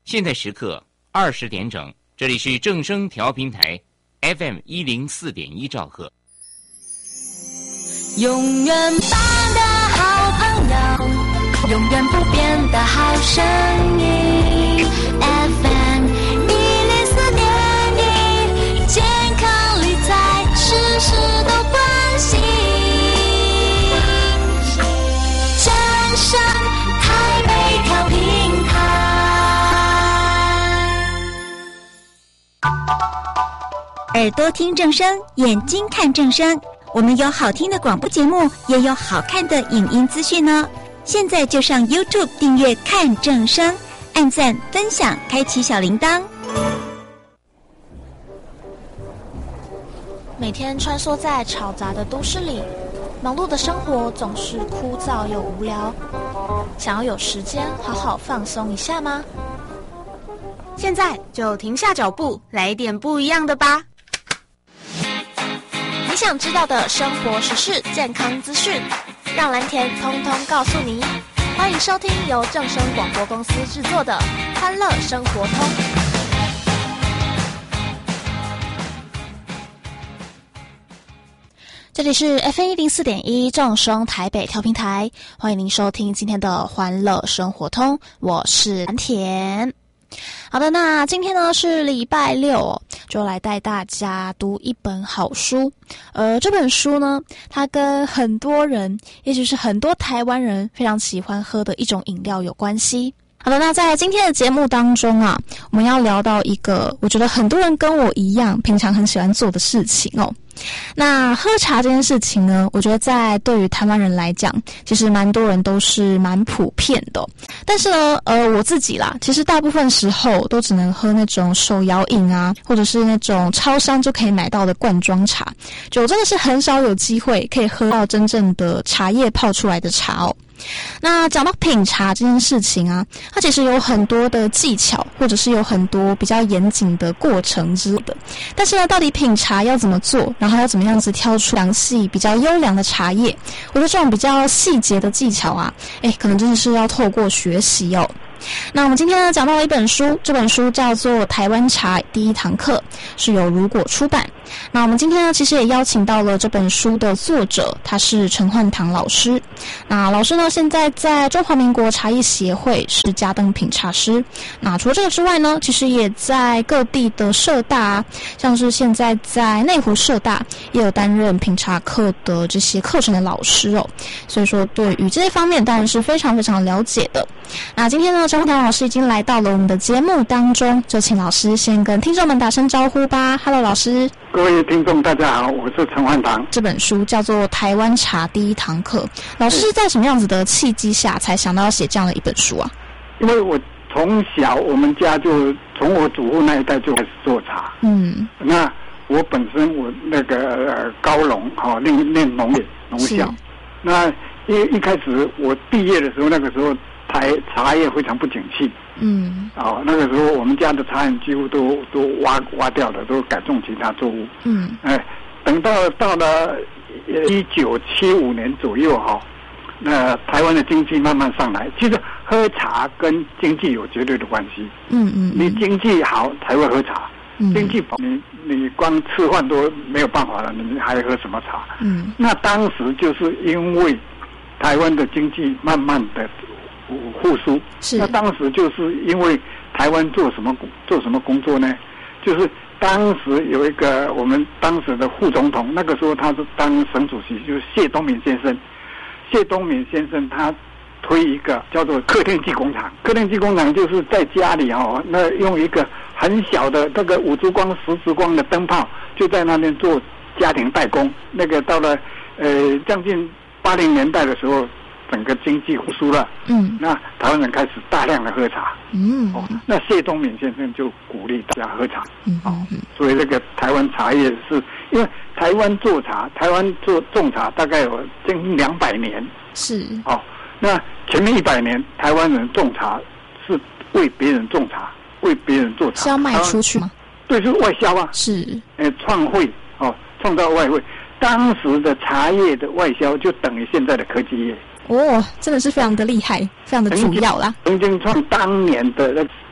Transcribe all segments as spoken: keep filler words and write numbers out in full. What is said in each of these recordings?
现在时刻二十点整，这里是正声调频台 F M 一零四点一兆赫。 永远棒的好朋友，永远不变的好声音 F M 一零四点一，健康理财事事都关心。正声台北调频台， 耳朵听正声，眼睛看正声。我们有好听的广播节目，也有好看的影音资讯呢。现在就上 YouTube 订阅看正声，按赞分享，开启小铃铛。 每天穿梭在嘈杂的都市里，忙碌的生活总是枯燥又无聊。想要有时间好好放松一下吗？ 现在就停下脚步，来一点不一样的吧。 你想知道的生活时事、健康资讯，让蓝田通通告诉你。欢迎收听由正声广播公司制作的《欢乐生活通》。这里是 F M 一零四点一正声台北调频台，欢迎您收听今天的《欢乐生活通》，我是蓝田。好的，那今天呢是礼拜六哦，就来带大家读一本好书。呃，这本书呢，它跟很多人，也许是很多台湾人非常喜欢喝的一种饮料有关系。好的，那在今天的节目当中啊，我们要聊到一个我觉得很多人跟我一样平常很喜欢做的事情哦。那喝茶这件事情呢，我觉得在对于台湾人来讲，其实蛮多人都是蛮普遍的哦。但是呢，呃，我自己啦，其实大部分时候都只能喝那种手摇饮啊，或者是那种超商就可以买到的罐装茶，就真的是很少有机会可以喝到真正的茶叶泡出来的茶哦。那讲到品茶这件事情啊，它其实有很多的技巧，或者是有很多比较严谨的过程之类的。但是呢，到底品茶要怎么做，然后要怎么样子挑出良细比较优良的茶叶，我觉得这种比较细节的技巧啊，诶，可能真的是要透过学习哦。那我们今天呢讲到了一本书，这本书叫做《台湾茶第一堂课》，是由如果出版。那我们今天呢其实也邀请到了这本书的作者，他是陈焕堂老师。那老师呢现在在中华民国茶艺协会是嘉灯品茶师。那除了这个之外呢，其实也在各地的社大啊，像是现在在内湖社大也有担任品茶课的这些课程的老师哦。所以说对于这些方面当然是非常非常了解的。那今天呢陈焕堂老师已经来到了我们的节目当中，就请老师先跟听众们打声招呼吧。 Hello 老师。 各位听众大家好，我是陈焕堂。 这本书叫做《台湾茶第一堂课》，老师是在什么样子的契机下才想到要写这样的一本书啊？ 因为我从小我们家就从我祖父那一代就开始做茶，嗯，那我本身我那个、呃、高农哈，念念农业农校，那一一开始我毕业的时候，那个时候台茶叶非常不景气，嗯，哦，那个时候我们家的茶园几乎都都挖挖掉了，都改种其他作物，嗯，哎，等到到了一九七五年左右哈，那台湾的经济慢慢上来，其实喝茶跟经济有绝对的关系，嗯嗯，你经济好才会喝茶，嗯、经济不好，你你光吃饭都没有办法了，你还喝什么茶？嗯，那当时就是因为台湾的经济慢慢的复苏，那当时就是因为台湾做什么做什么工作呢？就是当时有一个我们当时的副总统，那个时候他是当省主席，就是谢东闵先生。谢东闵先生他推一个叫做客厅技工厂，客厅技工厂就是在家里哦，那用一个很小的这个五支光、十支光的灯泡，就在那边做家庭代工。那个到了呃将近八零年代的时候，整个经济复苏了，嗯，那台湾人开始大量的喝茶，嗯，哦，那谢东闵先生就鼓励大家喝茶，嗯，哦，所以这个台湾茶叶是因为台湾做茶，台湾做种茶大概有将近两百年，是，哦，那前面一百年台湾人种茶是为别人种茶，为别人做茶， 是要卖出去吗？ 对，是外销啊， 是， 呃，创汇哦，创造外汇，当时的茶叶的外销就等于现在的科技业。 哦，真的是非常的厉害，非常的主要啦。 曾经创当年的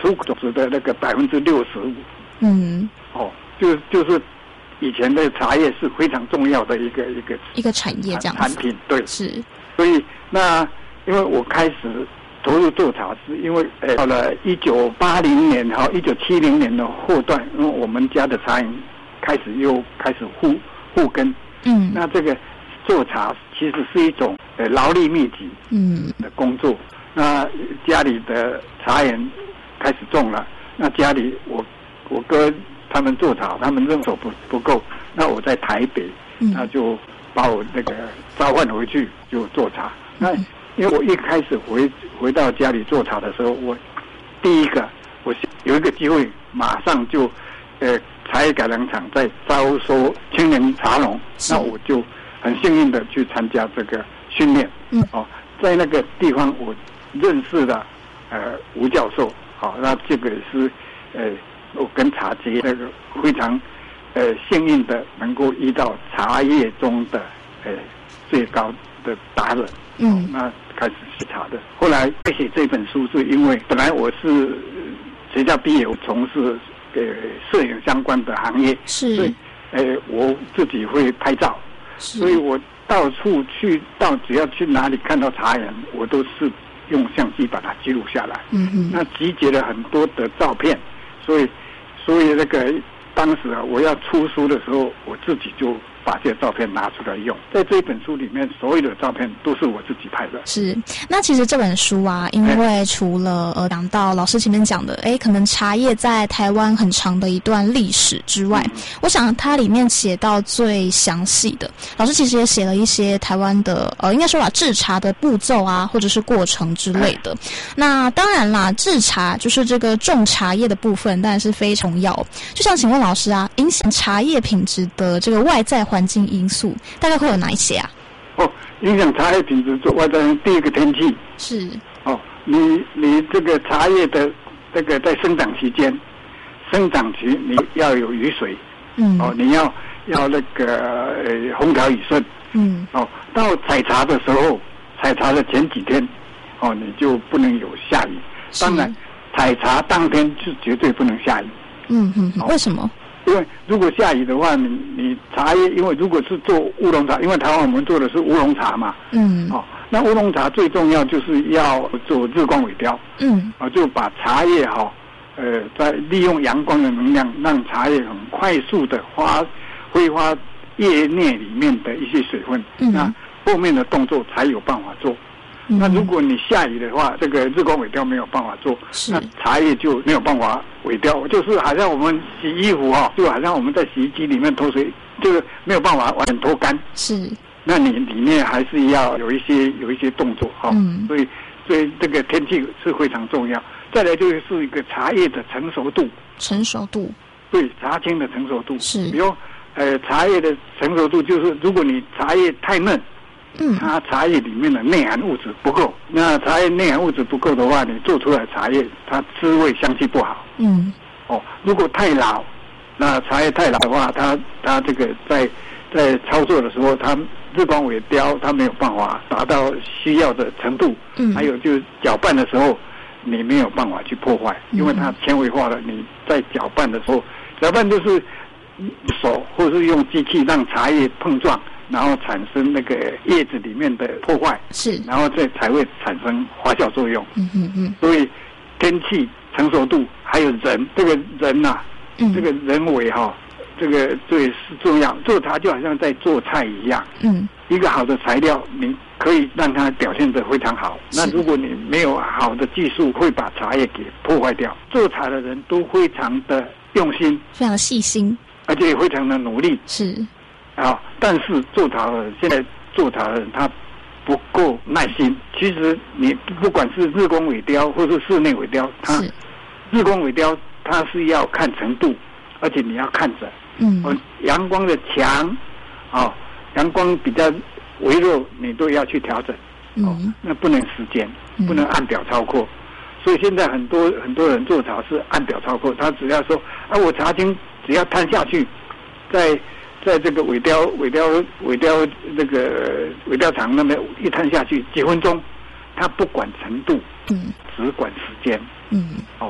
出口总值的那个百分之六十五。嗯，哦，就就是以前的茶叶是非常重要的一个一个一个产业这样子产品，对， 是。 所以那因为我开始投入做茶，是因为呃到了一九八零年和一九七零年的后段，因为我们家的茶园开始又开始护护耕，嗯，那这个做茶其实是一种呃劳力密集嗯的工作。那家里的茶园开始种了，那家里我我哥他们做茶，他们人手不不够，那我在台北，嗯、那就把我那个召唤回去就做茶。那因为我一开始回回到家里做茶的时候，我第一个我有一个机会，马上就呃茶叶改良厂在招收青年茶农，那我就很幸运的去参加这个训练。嗯，哦，在那个地方我认识了呃吴教授，好、哦，那这个是呃我跟茶结那个非常呃幸运的能够遇到茶叶中的呃最高的达人。嗯，那开始写茶的。后来会写这本书，是因为本来我是学校毕业，我从事呃摄影相关的行业， 是， 所以呃我自己会拍照，所以我到处去到只要去哪里看到茶园，我都是用相机把它记录下来。嗯哼，那集结了很多的照片，所以所以那个当时啊，我要出书的时候，我自己就把这些照片拿出来用。在这本书里面，所有的照片都是我自己拍的。 是，那其实这本书啊，因为除了呃讲到老师前面讲的，哎，可能茶叶在台湾很长的一段历史之外，嗯、我想它里面写到最详细的，老师其实也写了一些台湾的呃，应该说啦，制茶的步骤啊，或者是过程之类的。那当然啦，制茶就是这个种茶叶的部分，当然是非常重要。就想请问老师啊，影响茶叶品质的这个外在环境因素大概会有哪一些啊？ 哦，影响茶叶品质做外在第一个天气是哦，你你这个茶叶的这个在生长期间，生长期你要有雨水，嗯，哦，你要要那个呃风调雨顺，嗯，哦，到采茶的时候，采茶的前几天，哦，你就不能有下雨。当然，采茶当天是绝对不能下雨。 嗯嗯，哦、为什么？ 因为如果下雨的话，你你茶叶，因为如果是做乌龙茶，因为台湾我们做的是乌龙茶嘛，嗯，哦，那乌龙茶最重要就是要做日光萎凋，嗯，啊、哦，就把茶叶哈、哦，呃，在利用阳光的能量，让茶叶很快速的花挥发叶内里面的一些水分，嗯，那后面的动作才有办法做。嗯、那如果你下雨的话，这个日光萎凋没有办法做，那茶叶就没有办法萎凋，就是好像我们洗衣服哈、哦，就好像我们在洗衣机里面脱水，就是没有办法完全脱干。 是， 那你里面还是要有一些有一些动作哈、哦嗯，所以所以这个天气是非常重要。再来就是一个茶叶的成熟度， 成熟度， 对，茶青的成熟度是， 比如呃茶叶的成熟度就是如果你茶叶太嫩。嗯，它茶叶里面的内含物质不够，那茶叶内含物质不够的话，你做出来茶叶它滋味香气不好。嗯，哦，如果太老，那茶叶太老的话，它它这个在在操作的时候，它日光萎凋，它没有办法达到需要的程度。嗯，还有就是搅拌的时候，你没有办法去破坏，因为它纤维化了。你在搅拌的时候，搅拌就是手或是用机器让茶叶碰撞。然后产生那个叶子里面的破坏， 是， 然后再才会产生发酵作用。嗯嗯嗯。所以天气、成熟度还有人，这个人呐、啊嗯，这个人为哈、哦，这个最是重要。做茶就好像在做菜一样。嗯。一个好的材料，你可以让它表现得非常好。那如果你没有好的技术，会把茶叶给破坏掉。做茶的人都非常的用心， 非常细心， 而且也非常的努力。 是。 啊，但是做茶的现在做茶的人他不够耐心。其实你不管是日光萎凋或是室内萎凋，它日光萎凋它是要看程度，而且你要看着，嗯，阳光的强，啊，阳光比较微弱，你都要去调整，哦，嗯，那不能时间，不能按表操课。所以现在很多很多人做茶是按表操课，他只要说啊，我茶青只要摊下去，在在这个尾雕尾雕尾雕这个尾雕厂那边一摊下去几分钟，他不管程度，嗯，只管时间，嗯，哦，还有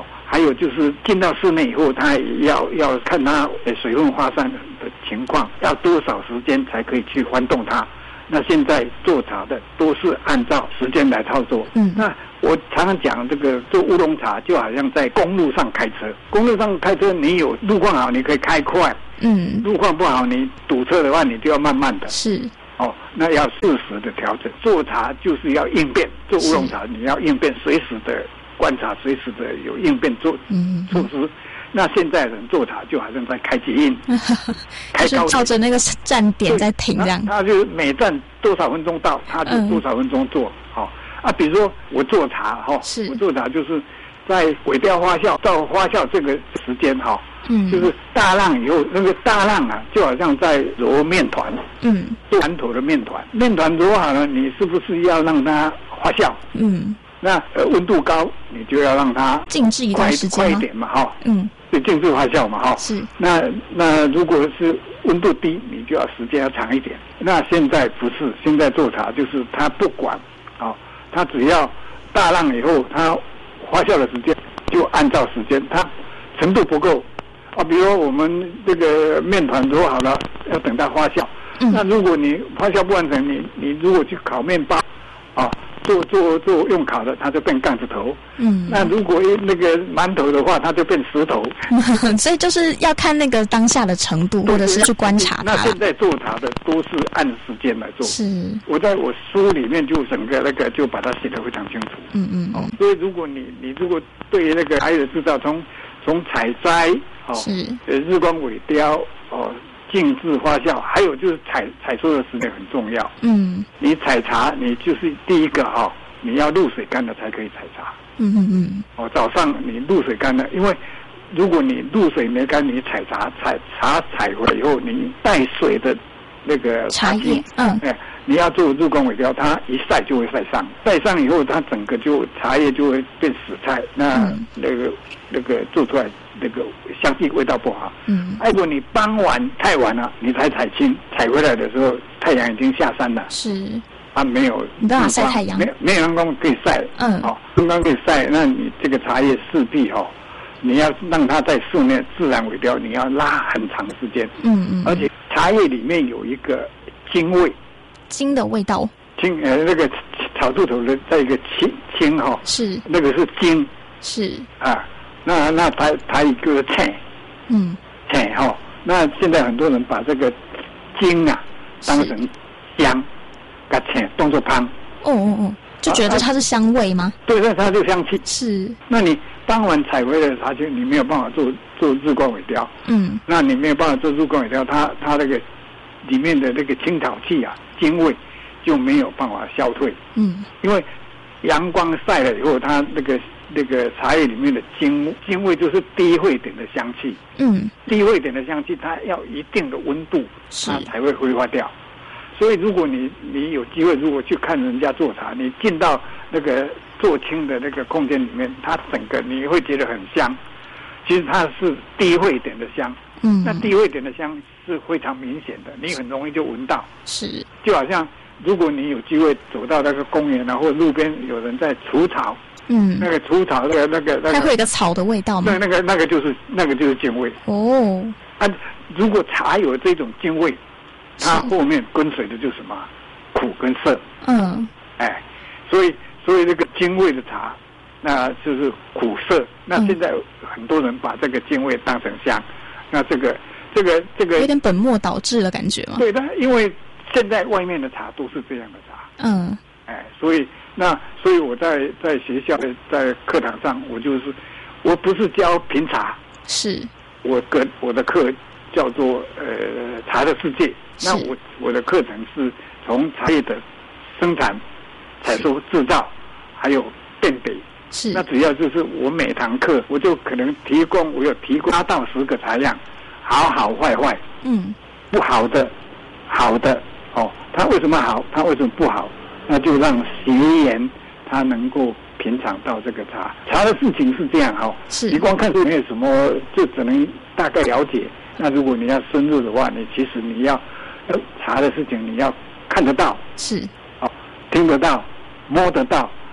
有就是进到室内以后，它也要要看它水分发散的情况，要多少时间才可以去翻动它。那现在做茶的都是按照时间来操作。嗯，那我常常讲这个做乌龙茶，就好像在公路上开车。公路上开车，你有路况好，你可以开快。嗯，路况不好，你堵车的话，你就要慢慢的。是。哦，那要适时的调整。做茶就是要应变，做乌龙茶你要应变，随时的观察，随时的有应变做措施。嗯那现在人做茶就好像在开捷运， 开高，就是照着那个站点在停这样。 他就每站多少分钟到，他就多少分钟做。好、嗯哦、啊，比如说我做茶哈，是我做茶就是在尾雕发酵到发酵这个时间哈，嗯，就是大浪以后那个大浪啊，就好像在揉面团，嗯，做馒头的面团，面团揉好了，你是不是要让它发酵？嗯。那呃温度高，你就要让它静置一段时间快一点嘛，哈，嗯，就静置发酵嘛，哈， 是。 那那如果是温度低，你就要时间要长一点。那现在不是，现在做茶就是它不管，哦，它只要大浪以后，它发酵的时间就按照时间，它程度不够啊，比如说我们这个面团揉好了，要等它发酵。嗯。那如果你发酵不完成，你你如果去烤面包，啊。做做做用烤的，它就变杠子头。嗯，那如果那个馒头的话，它就变石头。 所以就是要看那个当下的程度，或者是去观察它。 那现在做茶的都是按时间来做。是，我在我书里面就整个那个就把它写得非常清楚。嗯嗯。哦，所以如果你你如果对那个茶叶的制造，从从采摘哦，是呃日光萎凋哦。静置发酵，还有就是采采收的时间很重要。嗯，你采茶，你就是第一个哈、哦，你要露水干了才可以采茶。嗯嗯嗯。哦，早上你露水干了，因为如果你露水没干，你采茶采茶采回来以后，你带水的那个茶叶，嗯， 哎，你要做日光萎凋，它一晒就会晒伤，晒伤以后，它整个就茶叶就会变死菜，那、嗯、那个那个做出来。那个香气味道不好。嗯，如果你傍晚太晚了，你才采青，采回来的时候太阳已经下山了。是，它、啊、没有， 你办法晒太阳， 没没有阳光可以晒。嗯，好、哦，阳光可以晒，那你这个茶叶势必哈、哦，你要让它在室内自然萎凋，你要拉很长时间。嗯嗯，而且茶叶里面有一个精味， 精的味道。 精呃那个草字头的在一个青青哈，是那个是精，是啊。那那它它一个菜，嗯，菜哈、哦。那现在很多人把这个精啊当成香，把菜当作汤。 哦哦哦，就觉得它是香味吗？ 啊、对，那它就香气。 是。 那你傍晚采回来的茶叶，你没有办法做做日光萎凋。嗯。那你没有办法做日光萎凋，它它那个里面的那个青草气啊，精味就没有办法消退。嗯。因为阳光晒了以后，它那个。那个茶叶里面的精精味就是低沸点的香气，嗯，低沸点的香气它要一定的温度，它才会挥发掉。所以如果你你有机会，如果去看人家做茶，你进到那个做青的那个空间里面，它整个你会觉得很香。其实它是低沸点的香，嗯，那低沸点的香是非常明显的，你很容易就闻到。是，就好像如果你有机会走到那个公园啊，或者路边有人在除草。嗯，那个除草那个那个那个， 它会有一个草的味道吗？ 那那个那个就是那个就是精味哦。啊，如果茶有这种精味，它后面跟随的就是什么苦跟涩。嗯，哎，所以所以这个精味的茶，那就是苦涩。那现在很多人把这个精味当成香，那这个这个这个有点本末倒置的感觉吗？ 对的，因为现在外面的茶都是这样的茶。嗯，哎，所以。那所以我在在学校的在课堂上，我就是我不是教品茶，是我跟我的课叫做呃茶的世界。那我我的课程是从茶叶的生产、采收、制造，还有辨别。是那主要就是我每堂课我就可能提供我有提供八到十个茶样，好好坏坏，嗯，不好的，好的哦，它为什么好？它为什么不好？那就让学员他能够品尝到这个茶。茶的事情是这样哈、哦，是你光看书没有什么，就只能大概了解。那如果你要深入的话，你其实你要茶的事情你要看得到，是哦，听得到，摸得到，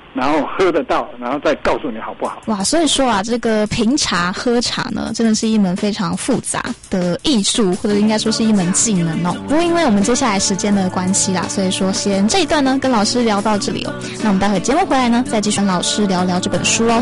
然后喝得到，然后再告诉你好不好。 哇，所以说啊，这个评茶喝茶呢，真的是一门非常复杂的艺术，或者应该说是一门技能哦。不过因为我们接下来时间的关系啦，所以说先这一段呢跟老师聊到这里哦。那我们待会节目回来呢，再继续跟老师聊聊这本书哦。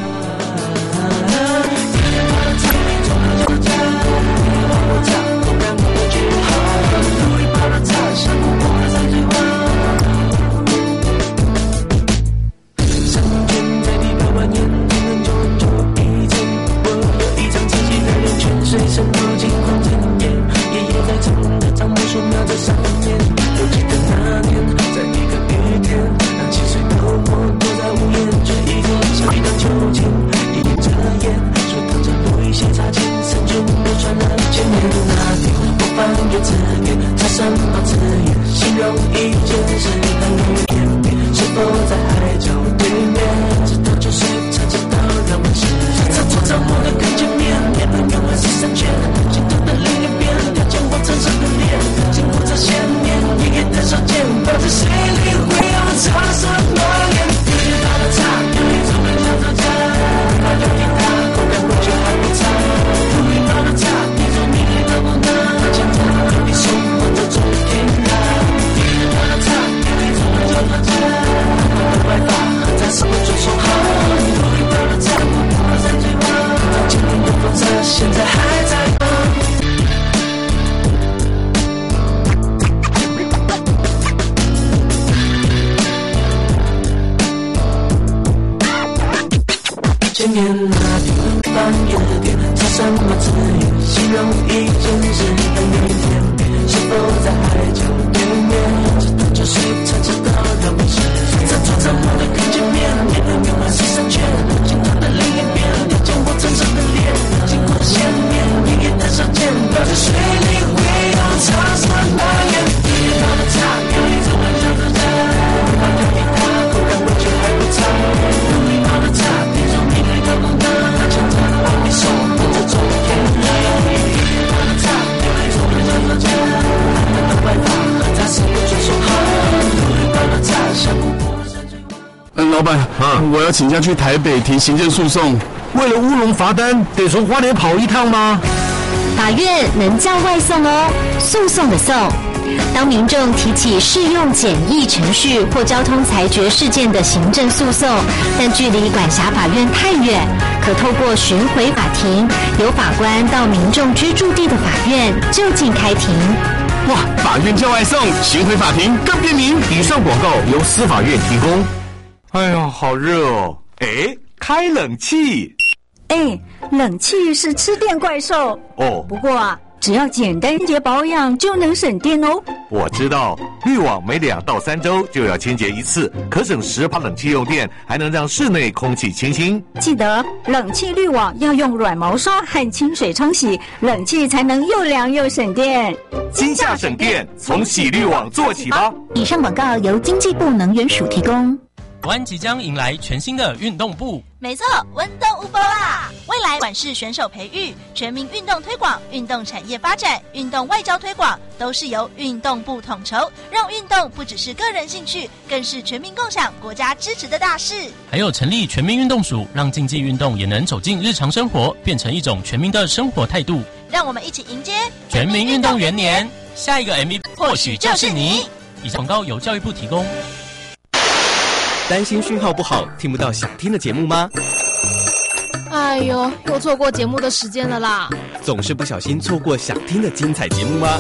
老板，啊，我要请假去台北提行政诉讼。 为了乌龙罚单，得从花莲跑一趟吗？ 法院能叫外送哦，诉讼的讼。当民众提起适用简易程序或交通裁决事件的行政诉讼，但距离管辖法院太远，可透过巡回法庭，由法官到民众居住地的法院就近开庭。 哇，法院叫外送，巡回法庭更便民。 以上广告由司法院提供。 哎呀，好热哦！哎，开冷气。 哎，冷气是吃电怪兽哦。 不过啊，只要简单洁保养就能省电哦。 我知道，滤网每两到三周就要清洁一次，可省十趴冷气用电，还能让室内空气清新。 记得冷气滤网要用软毛刷和清水冲洗，冷气才能又凉又省电。 今夏省电，从洗滤网做起吧。 以上广告由经济部能源署提供。 国安即将迎来全新的运动部， 没错，温动无波啦！未来管是选手培育、全民运动推广、运动产业发展、运动外交推广，都是由运动部统筹，让运动不只是个人兴趣，更是全民共享、国家支持的大事。 还有成立全民运动署，让竞技运动也能走进日常生活，变成一种全民的生活态度。 让我们一起迎接全民运动元年，下一个 M V P 或许就是你。以上广告由教育部提供。 担心讯号不好，听不到想听的节目吗？ 哎呦，又错过节目的时间了啦！ 总是不小心错过想听的精彩节目吗？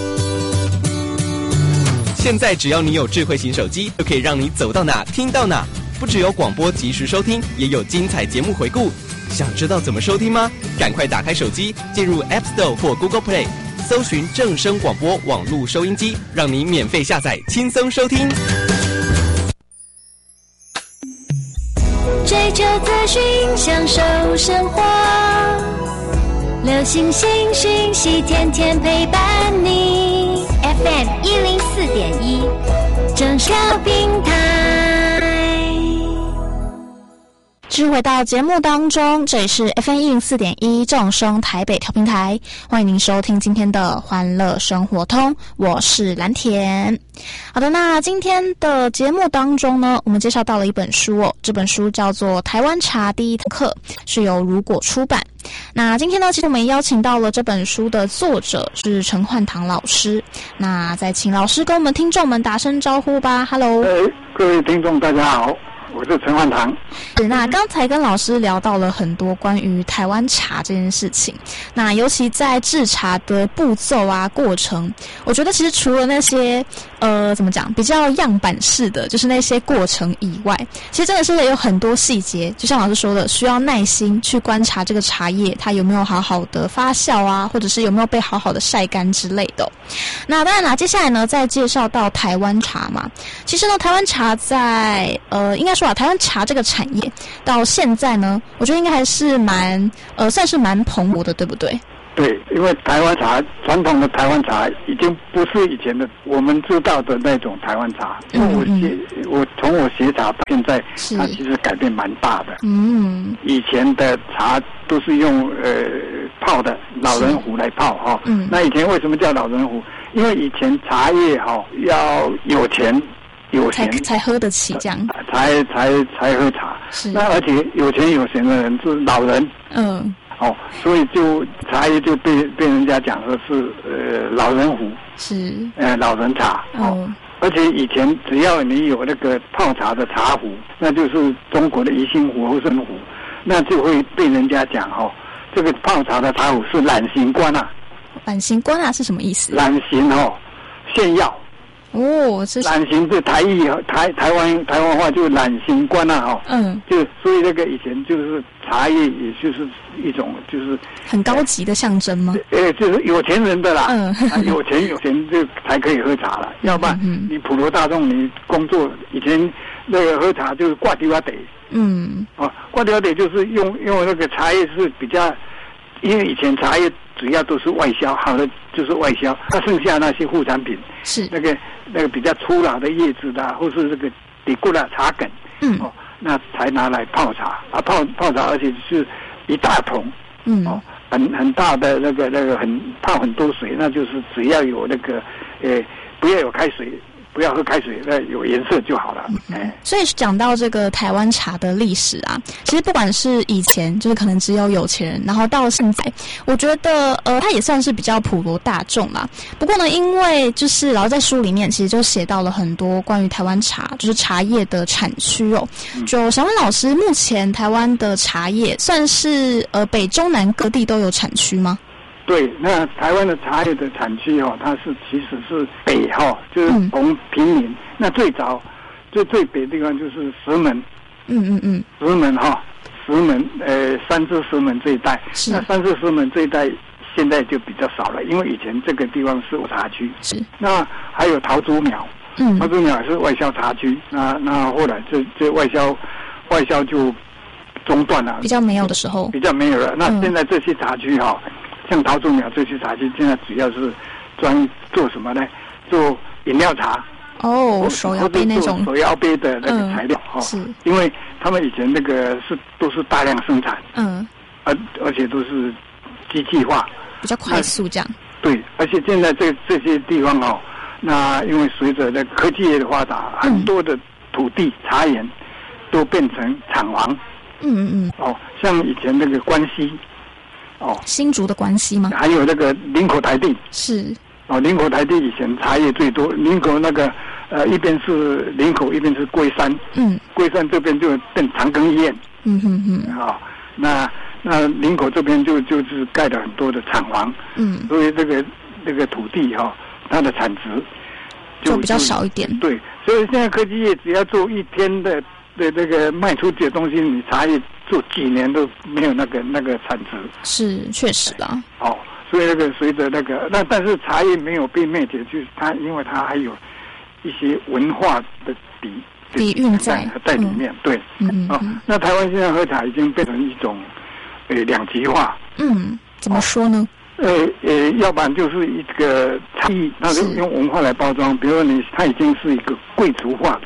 现在只要你有智慧型手机，就可以让你走到哪听到哪。不只有广播及时收听，也有精彩节目回顾。想知道怎么收听吗？赶快打开手机，进入 App Store 或 Google Play， 搜寻正声广播网络收音机，让你免费下载，轻松收听。 追求资讯，享受生活，流行新讯息，天天陪伴你。F M 一零四点一，正声平台。 继续回到节目当中，这里是 F M 一零四点一正声台北调频台，欢迎您收听今天的欢乐生活通，我是蓝田。好的，那今天的节目当中呢，我们介绍到了一本书哦，这本书叫做《台湾茶第一堂课》，是由如果出版。那今天呢，其实我们也邀请到了这本书的作者是陈焕堂老师，那再请老师跟我们听众们打声招呼吧。 Hello， 呃，各位听众大家好，我是陈焕堂。 是，那刚才跟老师聊到了很多关于台湾茶这件事情，那尤其在制茶的步骤啊、过程，我觉得其实除了那些呃怎么讲比较样板式的，就是那些过程以外，其实真的是有很多细节，就像老师说的，需要耐心去观察这个茶叶它有没有好好的发酵啊，或者是有没有被好好的晒干之类的。那当然啦，接下来呢再介绍到台湾茶嘛，其实呢台湾茶在呃应该说啊，台湾茶这个产业到现在呢，我觉得应该还是蛮呃算是蛮蓬勃的，对不对？ 对，因为台湾茶传统的台湾茶已经不是以前的我们知道的那种台湾茶。因为我学我从我学茶到现在，它其实改变蛮大的。嗯，以前的茶都是用呃泡的老人壶来泡哈。嗯，那以前为什么叫老人壶？因为以前茶叶哈要有钱。有钱才才喝得起这样， 才才才喝茶。是，那而且有钱有闲的人是老人。嗯，哦，所以就茶叶就被被人家讲说是呃老人壶，是呃老人茶。哦，而且以前只要你有那个泡茶的茶壶，那就是中国的宜兴壶或生壶，那就会被人家讲哦，这个泡茶的茶壶是懒行官啊。 懒行官啊是什么意思？ 懒行哦，炫耀。 哦，是懒行是台语台台湾台湾话就是懒行官啊哈，嗯，就所以那个以前就是茶叶，也就是一种就是很高级的象征吗？ 呃，就是有钱人的啦，嗯，啊、有钱有钱就才可以喝茶了，要不然你普罗大众你工作以前那个喝茶就是挂丢啊得，嗯，哦，挂丢啊得就是用用那个茶叶是比较，因为以前茶叶主要都是外销，好的就是外销，它剩下那些副产品是那个那个比较粗老的叶子的，或是这个底固的茶梗，嗯，哦，那才拿来泡茶啊，泡泡茶，而且是一大桶，嗯，哦，很很大的那个那个很泡很多水，那就是只要有那个，呃，不要有开水。不要喝开水，那有颜色就好了。哎、嗯， 所以讲到这个台湾茶的历史啊，其实不管是以前就是可能只有有钱人，然后到现在，我觉得呃，它也算是比较普罗大众啦。不过呢，因为就是然后在书里面其实就写到了很多关于台湾茶，就是茶叶的产区哦。嗯、就想问老师，目前台湾的茶叶算是呃北中南各地都有产区吗？ 对，那台湾的茶叶的产区哦，它是其实是北哈、哦，就是从平林。嗯、那最早最最北的地方就是石门，嗯嗯嗯，石门哈、哦，石门呃三支石门这一带，那三支石门这一带现在就比较少了，因为以前这个地方是茶区。是，那还有桃竹苗，嗯，桃竹苗也是外销茶区，那那后来这这外销外销就中断了， 比较没有的时候， 比较没有了。那现在这些茶区哈、哦。像桃竹苗这些茶区，现在主要是专做什么呢？做饮料茶哦，手摇杯那种手摇杯的那个材料哈、嗯哦。是，因为他们以前那个是都是大量生产，嗯，而而且都是机器化， 比较快速这样。 对，而且现在这这些地方哦，那因为随着那科技业的发达，嗯、很多的土地茶园都变成厂房。嗯嗯嗯。哦，像以前那个关西。 哦，新竹的关系吗？ 还有那个林口台地是哦，林口台地以前茶叶最多。林口那个呃，一边是林口，一边是龟山。嗯，龟山这边就变长庚医院。嗯哼哼。好、哦，那那林口这边就就是盖了很多的厂房。嗯，所以这个这个土地哈、哦，它的产值就, 就比较少一点。 对，所以现在科技业只要做一天的的那个卖出去的东西，你茶叶做几年都没有那个那个产值。 是，确实啦。 哦，所以那个随着那个那但是茶叶没有被灭绝，就是它因为它还有一些文化的底底蕴在在里面。嗯、对，嗯哦，那台湾现在喝茶已经变成一种呃两极化。 嗯，怎么说呢？ 呃呃，要不然就是一个茶艺，那就用文化来包装。比如说你，它已经是一个贵族化的。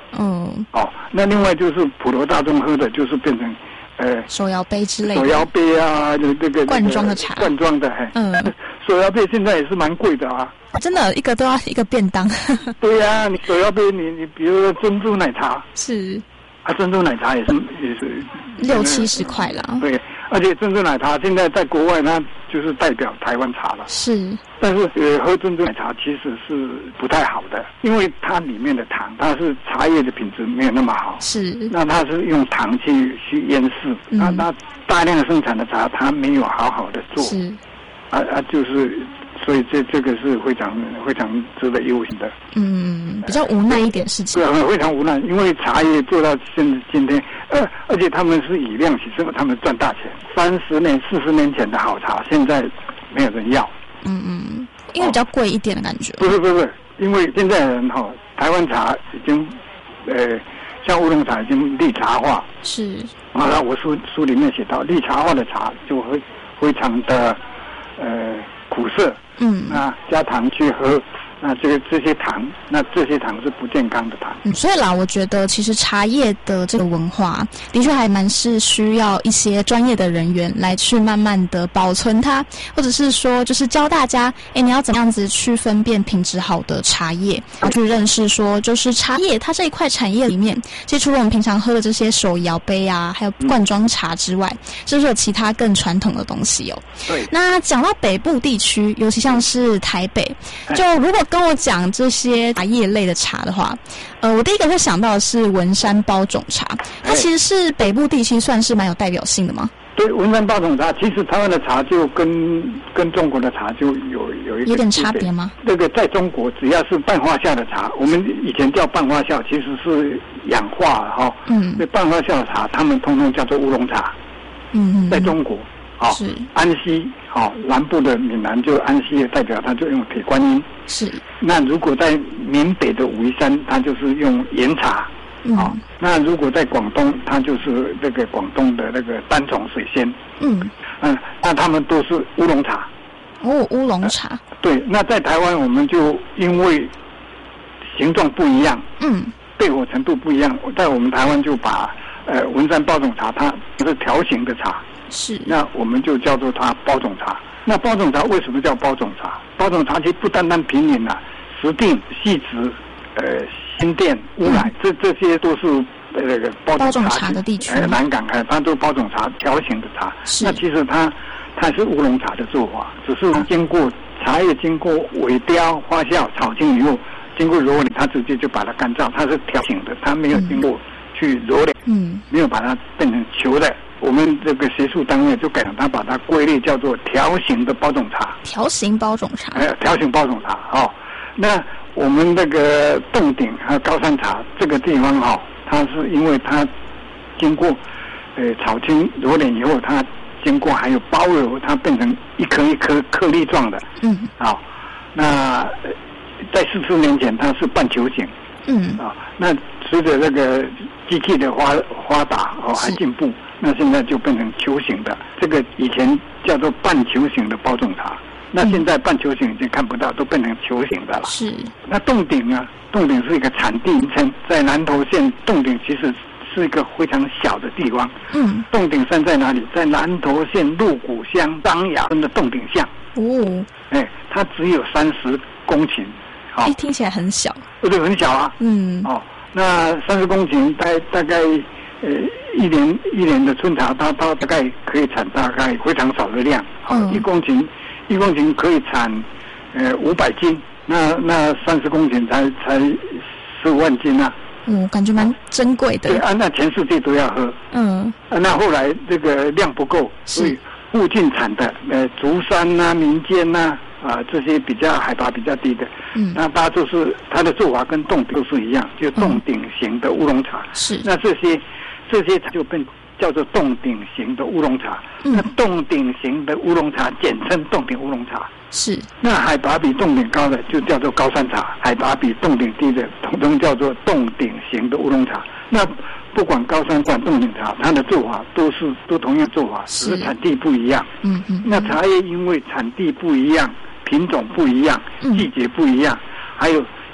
嗯， 哦，那另外就是普罗大众喝的，就是变成呃手摇杯之类的， 手摇杯啊，这个、这个、 罐装的茶， 罐装的， 嗯， 手摇杯现在也是蛮贵的啊， 真的一个都要一个便当。 对呀、啊，你手摇杯，你你比如说珍珠奶茶是， 啊，珍珠奶茶也是也是六七十块啦。 对，而且珍珠奶茶现在在国外它就是代表台湾茶了。 是， 但是呃，喝珍珠奶茶其实是不太好的，因为它里面的糖，它是茶叶的品质没有那么好。 是， 那它是用糖去去腌制，那、嗯、它大量生产的茶，它没有好好的做。 是， 啊啊，就是。所以这这个是非常非常值得忧心的。 嗯，比较无奈一点事情。 对，非常无奈，因为茶叶做到现今天，呃，而且他们是以量取胜，他们赚大钱。三十年、四十年前的好茶，现在没有人要。 嗯嗯，因为比较贵一点的感觉。 不是不是不是，因为现在人哈、哦，台湾茶已经，呃，像乌龙茶已经绿茶化。 是。 啊，那我书书里面写到，绿茶化的茶就会非常的，呃。苦涩， 嗯， 那加糖去喝，那这个这些糖，那这些糖是不健康的糖。 嗯，所以啦，我觉得其实茶叶的这个文化，的确还蛮是需要一些专业的人员来去慢慢的保存它，或者是说，就是教大家，哎，你要怎么样子去分辨品质好的茶叶，去认识说，就是茶叶它这一块产业里面，其实除了我们平常喝的这些手摇杯啊，还有罐装茶之外，是不是有其他更传统的东西哦？ 对。 那讲到北部地区，尤其像是台北，就如果跟我讲这些茶叶类的茶的话，呃，我第一个会想到的是文山包种茶，它其实是北部地区算是蛮有代表性的吗？ 对，文山包种茶，其实台湾的茶就跟跟中国的茶就有有一个有点差别吗？ 那个在中国只要是半发酵的茶，我们以前叫半发酵，其实是氧化哈。嗯。那半发酵的茶，他们通通叫做乌龙茶。 嗯嗯。 在中国。好、哦， 是安溪，好、哦，南部的闽南就安溪的代表，它就用铁观音。 是。 那如果在闽北的武夷山，它就是用岩茶。 嗯。 好、哦，那如果在广东，它就是那个广东的那个单丛水仙。 嗯。 嗯，那他们都是乌龙茶。 哦，乌龙茶、呃。 对，那在台湾我们就因为形状不一样， 嗯， 焙火程度不一样，在我们台湾就把呃文山包种茶，它是条形的茶。 是， 那我们就叫做它包种茶。那包种茶为什么叫包种茶？包种茶其实不单单平林啊，石碇、细直、呃新店、乌来，这这些都是那个包种茶, 包种茶的地区。 呃，南港哎，它都包种茶，条形的茶。那其实它它是乌龙茶的做法，只是经过茶叶经过萎凋、发酵、炒青以后，经过揉捻，它直接就把它干燥，它是条形的，它没有经过去揉捻， 嗯， 没有把它变成球的。我们这个学术单位就改成它把它归类叫做条形的包种茶。 条形包种茶。 哎，条形包种茶哦。那我们那个洞顶还有高山茶这个地方哈、哦，它是因为它经过呃炒青揉捻以后，它经过还有包揉，它变成一颗一颗颗粒状的。 嗯。 好、哦，那在四十年前它是半球形。 嗯。 啊、哦，那随着这个机器的发发达哦，还进步。那现在就变成球形的，这个以前叫做半球形的包种茶，那现在半球形已经看不到，都变成球形的了。 是。 那洞顶啊，洞顶是一个产地名称，在南投县洞顶其实是一个非常小的地方。 嗯。 洞顶山在哪里？在南投县鹿谷乡张雅村的洞顶巷。 哦。 哎，它只有三十公顷。 好、哦。听起来很小。 对对，很小啊。 嗯。 哦，那三十公顷大大概。呃，一年一年的春茶，它它大概可以产大概非常少的量，嗯，一公顷一公顷可以产呃五百斤，那那三十公顷才才十五万斤啊， 嗯，感觉蛮珍贵的。 对啊，那全世界都要喝， 嗯， 啊，那后来这个量不够，所以附近产的呃竹山呐、啊、民间呐啊这些比较海拔比较低的， 嗯， 那它就是它的做法跟洞顶都是一样，就洞顶型的乌龙茶， 是， 那这些。这些就被叫做洞顶型的乌龙茶。 嗯、 那洞顶型的乌龙茶简称洞顶乌龙茶。 是。 那海拔比洞顶高的就叫做高山茶，海拔比洞顶低的统统叫做洞顶型的乌龙茶。那不管高山管洞顶茶，它的做法都是都同样做法，只是产地不一样。 嗯嗯。 那茶叶因为产地不一样、品种不一样、季节不一样，还有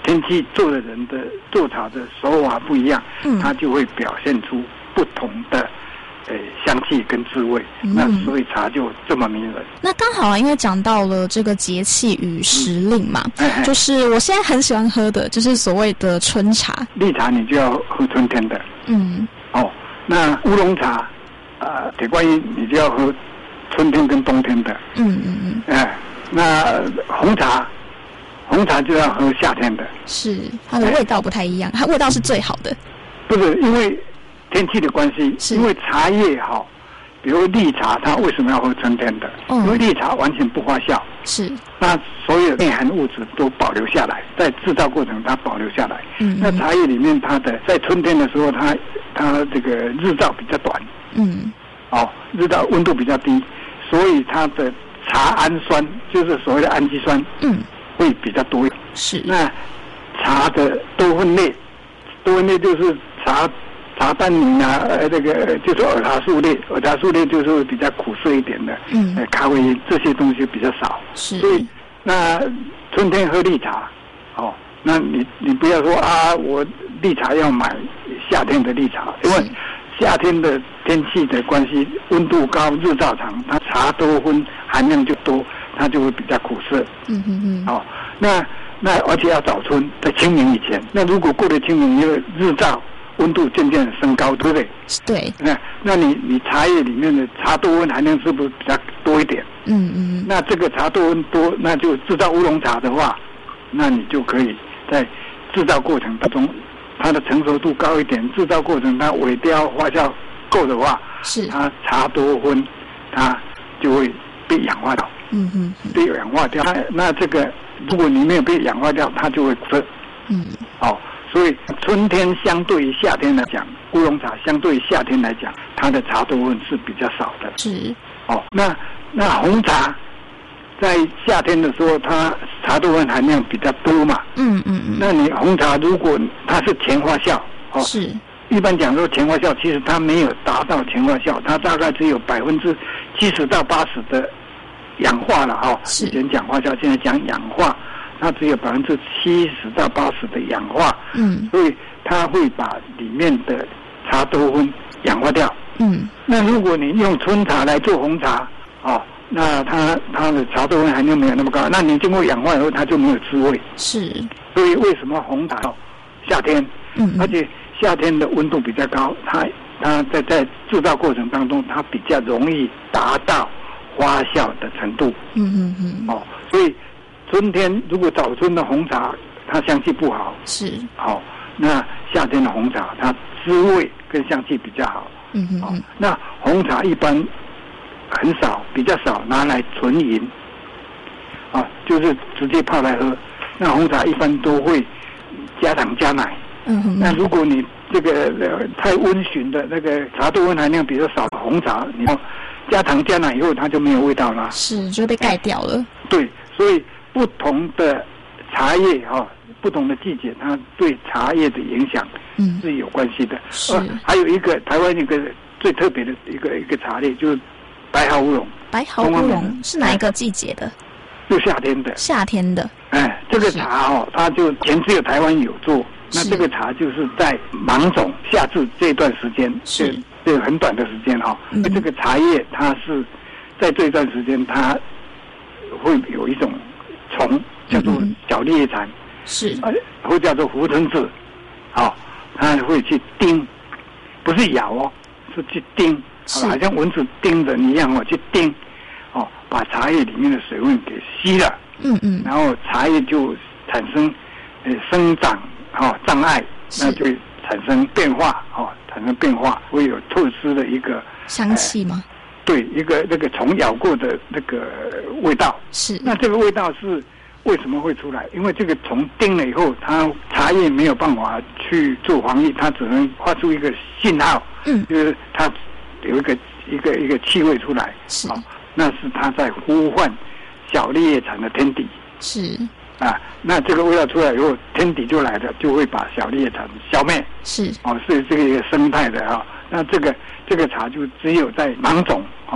天气做的人的做茶的手法不一样，嗯，它就会表现出不同的呃香气跟滋味，嗯，那所以茶就这么迷人。 那刚好啊，因为讲到了这个节气与时令嘛，嗯哎，就是我现在很喜欢喝的，就是所谓的春茶。 绿茶你就要喝春天的，嗯，哦，那乌龙茶，呃，铁观音你就要喝春天跟冬天的，嗯嗯嗯，哎，那红茶。红茶就要喝夏天的， 是它的味道不太一样，它味道是最好的。 不是因为天气的关系，因为茶叶好，比如绿茶，它为什么要喝春天的？嗯，因为绿茶完全不发酵， 是那所有内含物质都保留下来，在制造过程它保留下来。嗯，那茶叶里面它的在春天的时候，它它这个日照比较短，嗯，哦，日照温度比较低，所以它的茶氨酸就是所谓的氨基酸，嗯。会比较多， 是那茶的多酚类，多酚类就是茶茶单宁啊，呃，这个就是儿茶素类，儿茶素类就是比较苦涩一点的，嗯，呃，咖啡因这些东西比较少， 是， 所以那春天喝绿茶，哦，那你你不要说啊，我绿茶要买夏天的绿茶，因为夏天的天气的关系，温度高，日照长，它茶多酚含量就多。它就会比较苦涩，嗯哼哼，哦，那那而且要早春，在清明以前。那如果过了清明，因为日照温度渐渐升高，对不对？ 对。 那那你你茶叶里面的茶多酚含量是不是比较多一点？嗯嗯。那这个茶多酚多，那就制造乌龙茶的话，那你就可以在制造过程当中，它的成熟度高一点，制造过程它萎凋发酵够的话， 是它茶多酚它就会被氧化掉。嗯嗯，被氧化掉。那那这个，如果你没有被氧化掉，它就会涩。嗯，哦，所以春天相对于夏天来讲，乌龙茶相对于夏天来讲，它的茶多酚是比较少的。 是。 哦，那那红茶在夏天的时候，它茶多酚含量比较多嘛。嗯嗯嗯。那你红茶如果它是前发酵， 哦，是。 一般讲说前发酵，其实它没有达到前发酵，它大概只有百分之七十到八十的。氧化了哈、哦，以前讲化酵，现在讲氧化，它只有百分之七十到八十的氧化，嗯，所以它会把里面的茶多酚氧化掉，嗯，那如果你用春茶来做红茶，哦，那它它的茶多酚含量没有那么高，那你经过氧化以后，它就没有滋味， 是， 所以为什么红茶夏天，嗯，而且夏天的温度比较高，它它在在制造过程当中，它比较容易达到。发酵的程度，嗯嗯嗯，哦，所以春天如果早春的红茶，它香气不好， 是， 好、哦，那夏天的红茶，它滋味跟香气比较好，嗯嗯嗯、哦，那红茶一般很少，比较少拿来纯饮，啊，就是直接泡来喝。那红茶一般都会加糖加奶，嗯嗯，那如果你这个、呃、太温驯的那个茶多酚含量比较少的红茶，你要加糖加奶以后，它就没有味道了， 是就被盖掉了。 对，所以不同的茶叶哈、哦，不同的季节，它对茶叶的影响嗯是有关系的。 是、 呃，还有一个台湾一个最特别的一个一个茶叶，就是白毫乌龙。 白毫乌龙是哪一个季节的？ 就夏天的。 夏天的。 哎，这个茶哦，它就前只有台湾有做。那这个茶就是在芒种夏至这段时间，是这很短的时间哈、哦。嗯、这个茶叶它是在这段时间，它会有一种虫叫做小绿叶蝉， 是呃，会叫做浮尘子，好、哦，它会去叮，不是咬哦，是去叮，好像蚊子叮人一样哦，去叮，哦，把茶叶里面的水分给吸了，嗯嗯，然后茶叶就产生呃生长。哦，障碍，那就会产生变化，哦，产生变化，会有特殊的一个香气吗？ 呃、对，一个那个虫咬过的那个味道。 是。 那这个味道是为什么会出来？因为这个虫叮了以后，它茶叶没有办法去做防御，它只能发出一个信号，嗯，就是它有一个一个一个气味出来。 是。 哦，那是它在呼唤小绿叶蝉的天敌。 是。 啊，那这个味道出来以后，天敌就来了，就会把小绿叶蝉消灭。 是哦，是这个一个生态的哈、哦。那这个这个茶就只有在芒种哦，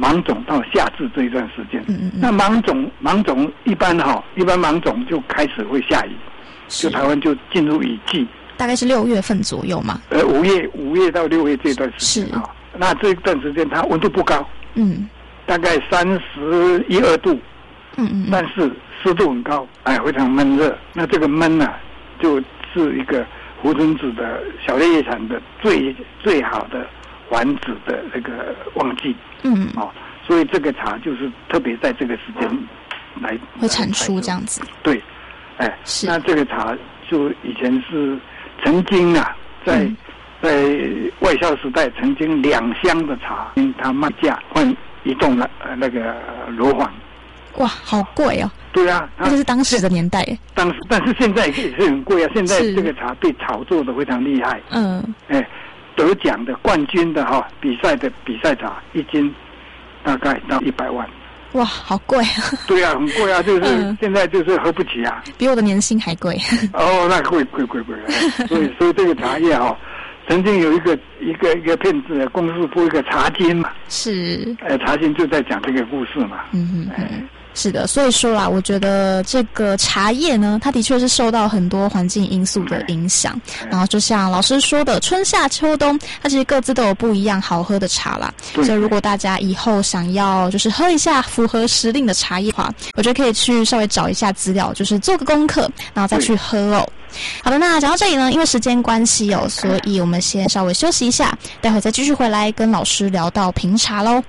芒种到夏至这一段时间。嗯嗯嗯。那芒种芒种一般哈，一般芒种就开始会下雨，就台湾就进入雨季。 大概是六月份左右嘛。 呃，五月五月到六月这段时间啊，那这一段时间它温度不高，嗯，大概三十一二度，嗯嗯，但是湿度很高，哎，非常闷热。那这个闷呢、啊，就是一个胡春子的小叶叶产的最最好的繁殖的这个旺季，嗯，哦，所以这个茶就是特别在这个时间来会产出这样子。 对，哎，是。那这个茶就以前是。曾经啊，在、嗯、在外销时代，曾经两箱的茶，它卖价换一栋了呃那个楼房。 哇，好贵哦！ 对啊， 那是当时的年代。 当时，但是现在也是很贵啊。现在这个茶被炒作的非常厉害。嗯，哎，得奖的冠军的哈，比赛的比赛茶一斤大概到一百万。 哇，好贵啊！ 对啊，很贵啊，就是、嗯、现在就是喝不起啊， 比我的年薪还贵。 哦，那贵贵贵贵。所以，所以这个茶叶哦，曾经有一个一个一个片子，公司播一个茶经嘛， 是， 呃，茶经就在讲这个故事嘛。嗯嗯。 哎，是的，所以说啦，我觉得这个茶叶呢，它的确是受到很多环境因素的影响。然后就像老师说的，春夏秋冬，它其实各自都有不一样好喝的茶啦。所以如果大家以后想要就是喝一下符合时令的茶叶的话，我觉得可以去稍微找一下资料，就是做个功课，然后再去喝哦。好的，那讲到这里呢，因为时间关系哦，所以我们先稍微休息一下，待会再继续回来跟老师聊到评茶咯。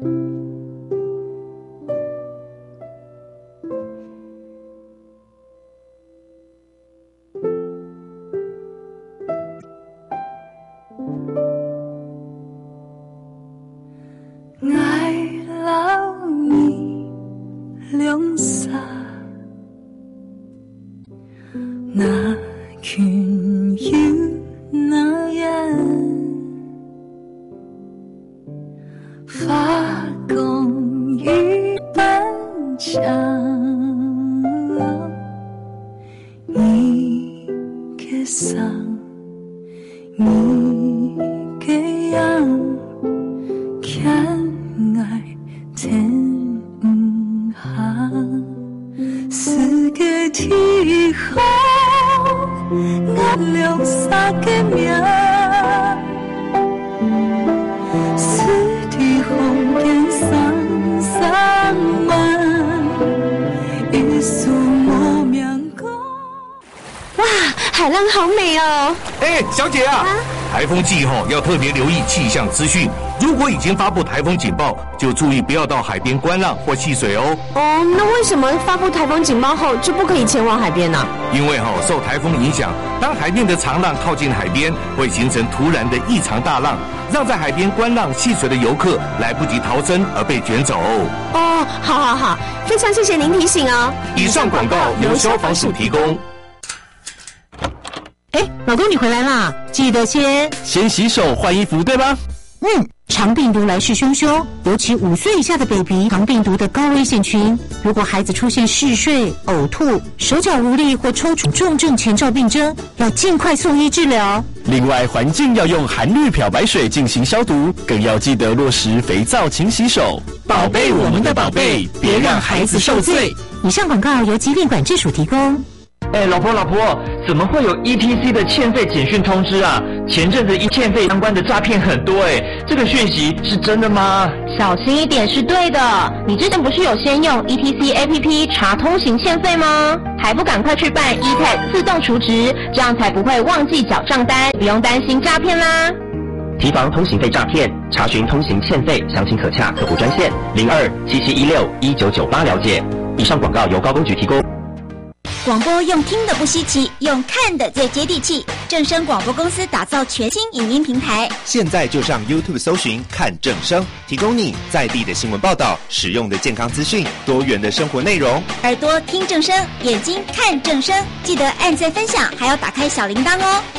兩沙那群有那人發光與奔長你嘅心你嘅樣看愛天四個天空，我兩三個名，四地紅顏三三萬，一束莫名光。 哇，海浪好美哦！ 哎，小姐啊，啊台风季后要特别留意气象资讯。如果已经发布台风警报，就注意不要到海边观浪或戏水哦。 哦，那为什么发布台风警报后就不可以前往海边呢？ 因为哈、哦，受台风影响，当海面的长浪靠近海边，会形成突然的异常大浪，让在海边观浪戏水的游客来不及逃生而被卷走。 哦，好好好，非常谢谢您提醒哦。 以上广告由消防署提供。 哎，老公你回来啦，记得先先洗手换衣服，对吧？ 嗯，肠病毒来势汹汹，尤其五岁以下的 baby 肠病毒的高危险群。如果孩子出现嗜睡、呕吐、手脚无力或抽搐重症前兆病征，要尽快送医治疗。 另外，环境要用含氯漂白水进行消毒，更要记得落实肥皂勤洗手，宝贝我们的宝贝，别让孩子受罪。 以上广告由疾病管制署提供。 哎，老婆老婆，怎么会有 E T C 的欠费简讯通知啊？前阵子一欠费相关的诈骗很多哎，这个讯息是真的吗？ 小心一点是对的。你之前不是有先用 E T C A P P 查通行欠费吗？还不赶快去办 E T A G 自动储值，这样才不会忘记缴账单，不用担心诈骗啦。 提防通行费诈骗，查询通行欠费详情可洽客服专线零二七七一六一九九八了解。以上广告由高工局提供。 广播用听的不稀奇，用看的最接地气。正声广播公司打造全新影音平台， 现在就上 YouTube 搜寻看正声，提供你在地的新闻报道、实用的健康资讯、多元的生活内容。 耳朵听正声，眼睛看正声，记得按赞分享，还要打开小铃铛哦。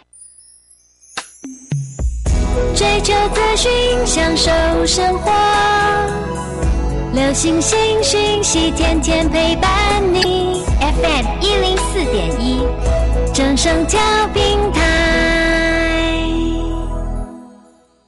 追求资讯，享受生活，流行新讯息，天天陪伴你。F M 一零四点一，正声调频台。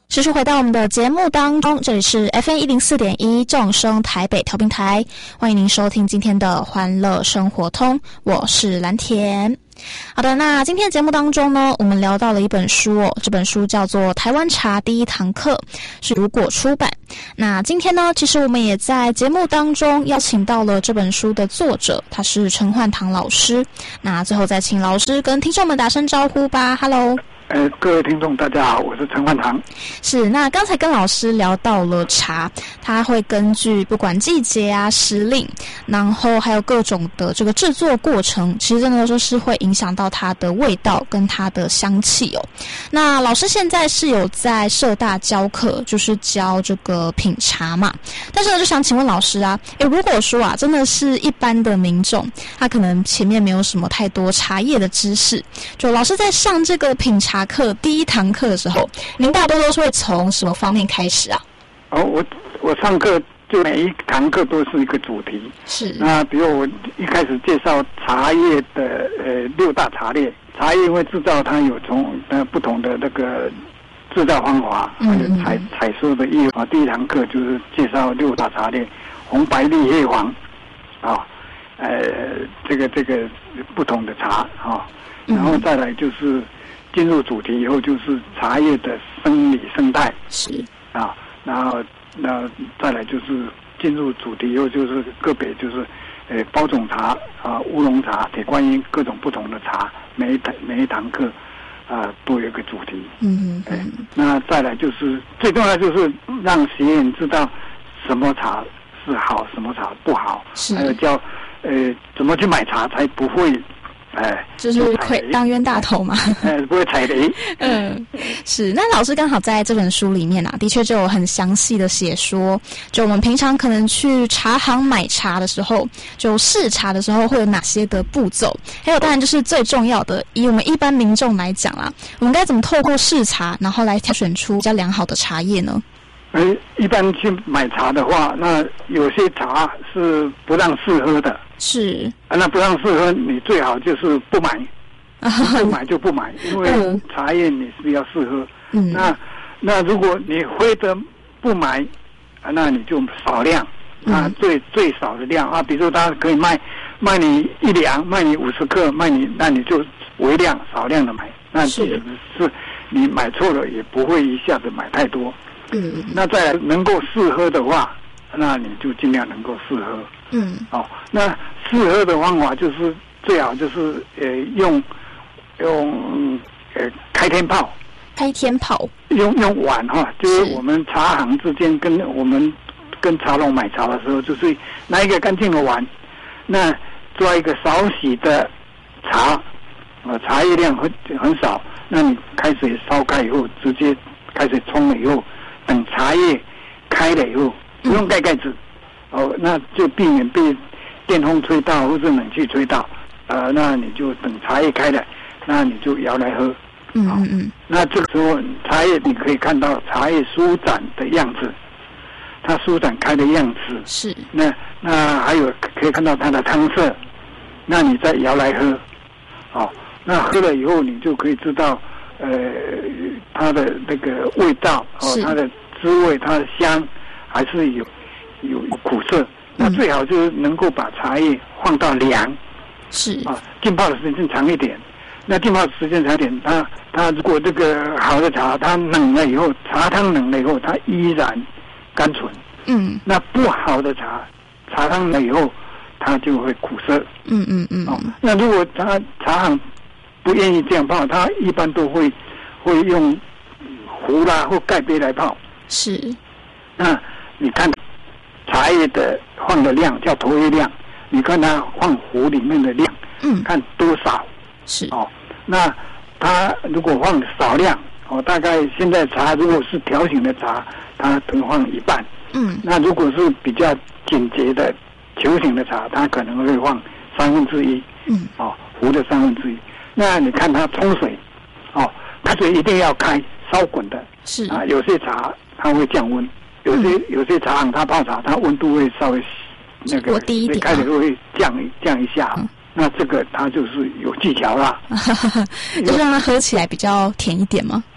持续回到我们的节目当中，这里是 F M 一零四点一众生台北调频台，欢迎您收听今天的欢乐生活通，我是蓝田。好的，那今天的节目当中呢，我们聊到了一本书哦，这本书叫做《台湾茶第一堂课》，是如果出版。那今天呢，其实我们也在节目当中邀请到了这本书的作者，他是陈焕堂老师。那最后再请老师跟听众们打声招呼吧 ，Hello。 呃，各位听众，大家好，我是陈焕堂。 是，那刚才跟老师聊到了茶，它会根据不管季节啊、时令，然后还有各种的这个制作过程，其实真的就是会影响到它的味道跟它的香气哦。那老师现在是有在社大教课，就是教这个品茶嘛。但是呢，就想请问老师啊，诶，如果说啊，真的是一般的民众，他可能前面没有什么太多茶叶的知识，就老师在上这个品茶课第一堂课的时候，您大多都是会从什么方面开始啊？ 哦，我我上课就每一堂课都是一个主题。 是。 那比如我一开始介绍茶叶的呃六大茶类，茶叶因为制造它有从呃不同的那个制造方法，还有采采收的业啊。第一堂课就是介绍六大茶类，红、白、绿、黑、黄，啊，呃，这个这个不同的茶啊，然后再来就是。进入主题以后，就是茶叶的生理生态是啊，然后那再来就是进入主题以后，就是个别就是呃包种茶啊、乌龙茶、铁观音各种不同的茶，每一堂每一堂课啊都有一个主题。 嗯嗯、 哎，那再来就是最重要就是让学员知道什么茶是好，什么茶不好，还有教呃怎么去买茶才不会。哎， 就是会当冤大头嘛， 哎，不会踩雷。 嗯，是。那老师刚好在这本书里面啊，的确就有很详细的写说，就我们平常可能去茶行买茶的时候，就试茶的时候会有哪些的步骤，还有当然就是最重要的，以我们一般民众来讲啦，我们该怎么透过试茶，然后来挑选出比较良好的茶叶呢？ 呃，一般去买茶的话，那有些茶是不让试喝的。 是啊，那不让试喝，你最好就是不买，不买就不买，因为茶叶你是要试喝。嗯，那那如果你非得不买，啊，那你就少量，啊，嗯、最最少的量啊，比如说他可以卖卖你一两，卖你五十克，卖你，那你就微量少量的买，那即使是你买错了，也不会一下子买太多。嗯，那再来能够试喝的话，那你就尽量能够试喝。嗯，哦，那试喝的方法就是最好就是呃用用呃开天泡， 开天泡， 用用碗哈，就是我们茶行之间跟我们跟茶农买茶的时候，就是拿一个干净的碗，那抓一个少洗的茶，呃茶叶量很很少，那你开水烧开以后，直接开水冲了以后，等茶叶开了以后，不用盖盖子。哦，那就避免被电风吹到或者冷气吹到，呃，那你就等茶叶开了，那你就摇来喝。 嗯嗯嗯。 那这个时候茶叶你可以看到茶叶舒展的样子，它舒展开的样子。 是。 那那还有可以看到它的汤色，那你再摇来喝，哦，那喝了以后你就可以知道，呃，它的那个味道哦，它的滋味，它的香还是有。有有苦涩，那最好就是能够把茶叶放到凉， 是啊，浸泡的时间长一点。那浸泡的时间长一点，它它如果这个好的茶，它冷了以后，茶汤冷了以后，它依然甘醇。 嗯， 那不好的茶，茶汤冷了以后，它就会苦涩。 嗯嗯嗯。 哦，那如果他茶行不愿意这样泡，他一般都会会用壶啦或盖杯来泡。 是， 那你看。茶叶的放的量叫投叶量，你看它放壶里面的量， 嗯， 看多少是哦。那它如果放少量哦，大概现在茶如果是条形的茶，它可能放一半， 嗯。 那如果是比较紧结的球形的茶，它可能会放三分之一， 嗯， 哦，壶的三分之一。那你看它冲水，哦，开水一定要开烧滚的， 是啊，有些茶它会降温。有些、嗯、有些茶行它泡茶，它温度会稍微那个低一点， 开水会降降一下、嗯，那这个它就是有技巧啦， 就是让它喝起来比较甜一点吗？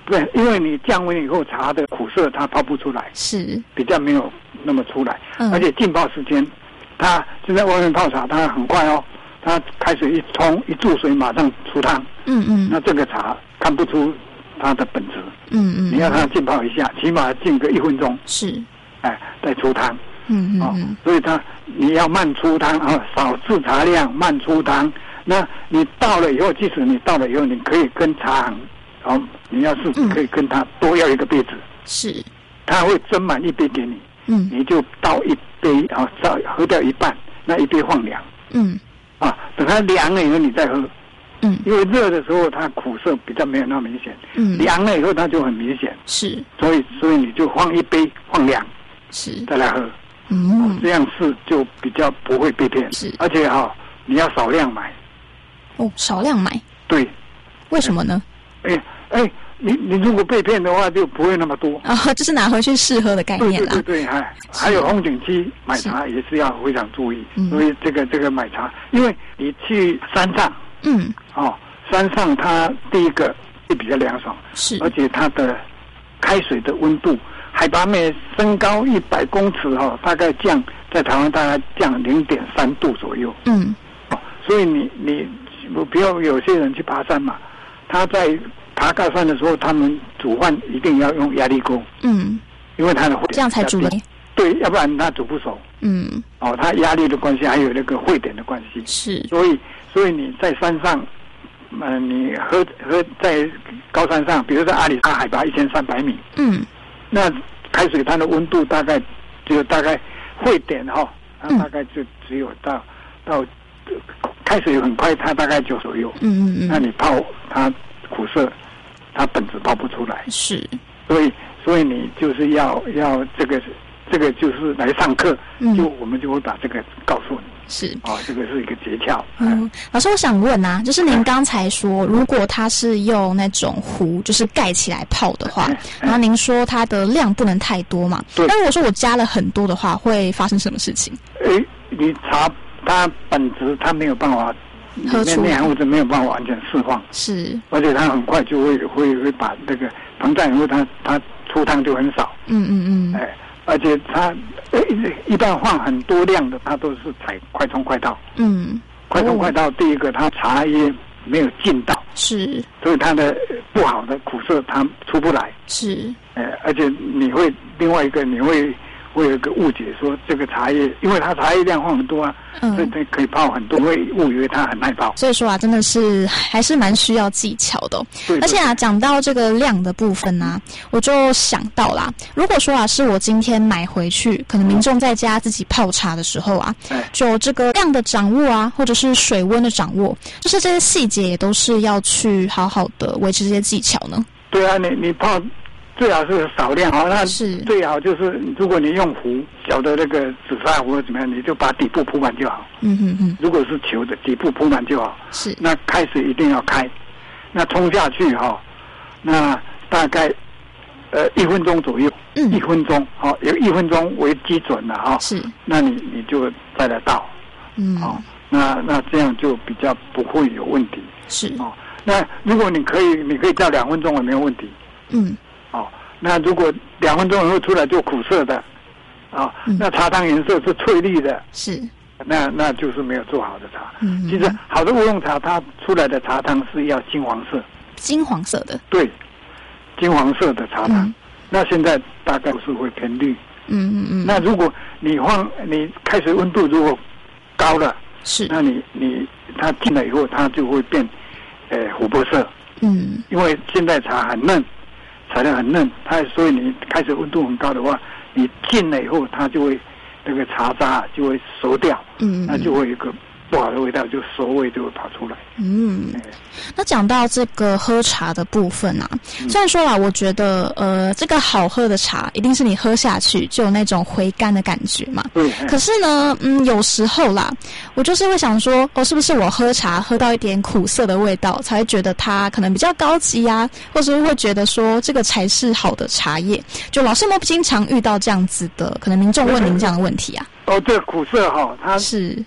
对，因为你降温以后，茶的苦涩它泡不出来， 是比较没有那么出来， 嗯、 而且浸泡时间，它就在外面泡茶，它很快哦，它开水一冲一注水马上出汤， 嗯嗯， 那这个茶看不出它的本质， 嗯嗯， 你要它浸泡一下，起码浸个一分钟， 是， 哎，再出汤， 嗯嗯哦，所以它你要慢出汤啊，少制茶量，慢出汤。那你倒了以后，即使你倒了以后，你可以跟茶行，哦，你要是可以跟他多要一个杯子， 是， 他会斟满一杯给你， 嗯， 你就倒一杯，然后倒喝掉一半，那一杯放凉， 嗯， 啊，等它凉了以后你再喝， 嗯， 因为热的时候它苦涩比较没有那么明显， 嗯， 凉了以后它就很明显， 是， 所以所以你就放一杯放凉， 是， 再来喝， 嗯， 哦、这样是就比较不会被骗， 是， 而且哈、哦，你要少量买。 哦，少量买， 对， 为什么呢？ 哎哎，你你如果被骗的话，就不会那么多啊、哦，就是拿回去试喝的概念啦。 对对对对，哎，还有风景区买茶也是要非常注意，所以这个这个买茶，因为你去山上， 嗯， 哦，山上它第一个会比较凉爽， 是， 而且它的开水的温度，海拔每升高一百公尺哈、哦，大概降在台湾大概降零点三度左右， 嗯， 哦，所以你你。不要有些人去爬山嘛，他在爬高山的时候，他们煮饭一定要用压力锅， 嗯， 因为它的这样才煮的， 对，要不然它煮不熟， 嗯， 哦，它压力的关系，还有那个沸点的关系， 是， 所以所以你在山上，呃，你喝喝在高山上，比如说阿里山海拔一千三百米， 嗯， 那开水它的温度大概就大概沸点哈、哦，它大概就只有到、嗯、到。开水很快，它大概九左右。 嗯嗯嗯。 那你泡它苦涩，它本质泡不出来。 是。 所以，所以你就是要要这个这个就是来上课，嗯、就我们就会把这个告诉你。 是。 哦，这个是一个诀窍。 嗯，老师，我想问啊，就是您刚才说，如果它是用那种壶，就是盖起来泡的话，然后您说它的量不能太多嘛？ 对。 那如果说我加了很多的话，会发生什么事情？ 诶，你茶。它本质它没有办法，里面内含物质没有办法完全释放， 是， 而且它很快就会会会把那个膨胀以后，它它出汤就很少， 嗯嗯嗯， 哎，而且它一般放很多量的，它都是采快冲快倒， 嗯， 快冲快倒，第一个它茶叶没有浸到， 是， 所以它的不好的苦涩它出不来， 是， 哎，而且你会另外一个你会。会有一个误解，说这个茶叶，因为它茶叶量放很多啊，嗯，所以它可以泡很多，会误以为它很耐泡。 所以说啊，真的是还是蛮需要技巧的、哦。 对， 而且啊，讲到这个量的部分啊，我就想到啦，如果说啊，是我今天买回去，可能民众在家自己泡茶的时候啊， 嗯、 就这个量的掌握啊，或者是水温的掌握，就是这些细节也都是要去好好的维持这些技巧呢。 对啊，你你泡。最好是少量哦，那是最好就是如果你用壶小的那个紫砂壶或者怎么样，你就把底部铺满就好。 嗯嗯嗯。 如果是球的，底部铺满就好。 是。 那开水一定要开，那冲下去哈、哦，那大概呃一分钟左右， 嗯， 一分钟，好、哦，有一分钟为基准的哈、哦。 是。 那你你就再来倒， 嗯， 好、哦，那那这样就比较不会有问题。 是。 哦，那如果你可以，你可以倒两分钟也没有问题。 嗯。 哦，那如果两分钟以后出来就苦涩的，啊、哦嗯，那茶汤颜色是翠绿的， 是， 那那就是没有做好的茶。 嗯， 其实好的乌龙茶，它出来的茶汤是要金黄色， 金黄色的， 对，金黄色的茶汤。 嗯、 那现在大概是会偏绿。 嗯嗯嗯。 那如果你放你开水温度如果高了， 是， 那你你它进了以后，它就会变，呃，琥珀色。 嗯， 因为现在茶很嫩。材料很嫩，它所以你开水温度很高的话，你浸了以后，它就会那个茶渣就会熟掉， 嗯， 那就会有一个不好的味道，就馊味就会跑出来。 嗯，那讲到这个喝茶的部分啊，虽然说啦，我觉得呃，这个好喝的茶一定是你喝下去就有那种回甘的感觉嘛。 对。 可是呢，嗯，有时候啦，我就是会想说，哦，是不是我喝茶喝到一点苦涩的味道，才会觉得它可能比较高级啊，或者是会觉得说这个才是好的茶叶？就老师们经常遇到这样子的，可能民众问您这样的问题啊。 哦，这个苦涩哈、哦，它是。